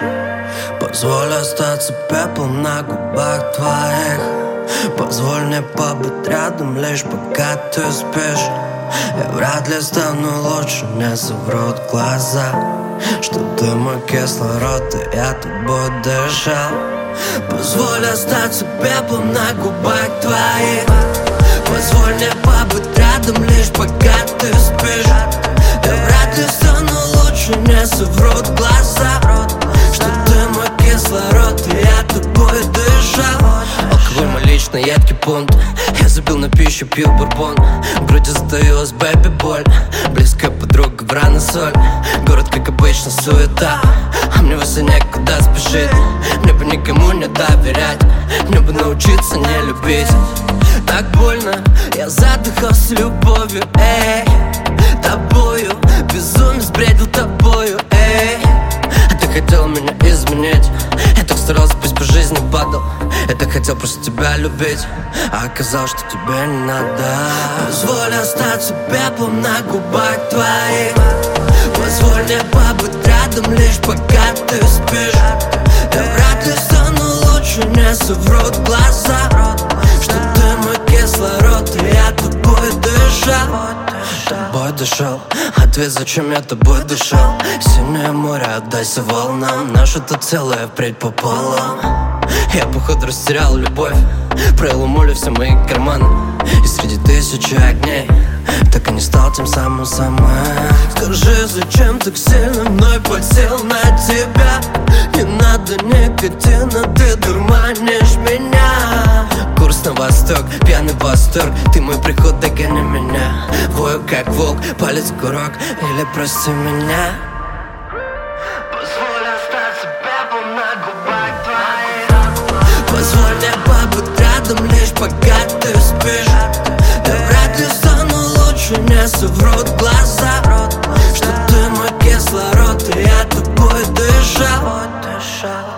Позволь остаться пеплом на губах твоих. Позволь мне побыть рядом, лишь пока ты спишь. Я вряд ли стану лучше, мне соврут глаза, что ты мой кислород, и я тобой дышал. Позволь остаться пеплом на губах твоих. Позволь мне побыть рядом, лишь пока ты спишь. Я вряд ли стану лучше, мне соврут глаза, что ты мой кислород, и я тобой дышал. Алкоголь мой личный едкий пункт. Я забил на пищу, пил бурбон. В груди затаилась бэби-боль. Близкая подруга, врана соль. Город, как обычно, суета. А мне вовсе некуда спешить. Мне бы никому не доверять. Мне бы научиться не любить. Так больно, я задыхался любовью, эй. Тобою, безумие сбредил тобою, эй. А ты хотел меня изменить. Я так старался, пусть по жизни падал. Я так хотел просто тебя любить, а оказалось, что тебе не надо. Позволь остаться пеплом на губах твоих. Позволь мне побыть рядом, лишь пока ты спишь. Я вряд ли стану лучше, мне соврут глаза, что ты мой кислород, и я тобой дышал. Тобой дышал. Ответ, зачем я тобой дышал. Синее море, отдайся волнам. Наше-то целое впредь пополам. Я, походу, растерял любовь. Провел моли все мои карманы. И среди тысячи огней так и не стал тем самым. Скажи, зачем так сильно мной подсел на тебя? Не надо никотина, ты дурманишь меня. Курс на восток, пьяный восторг. Ты мой приход, догони меня. Вою как волк, палец курок. Или прости меня. Позволь остаться пеплом на губах твоих. Позволь мне побыть рядом, лишь пока ты спишь. Я вряд ли стану лучше, мне соврут глаза, что ты мой кислород, и я тобой дышал.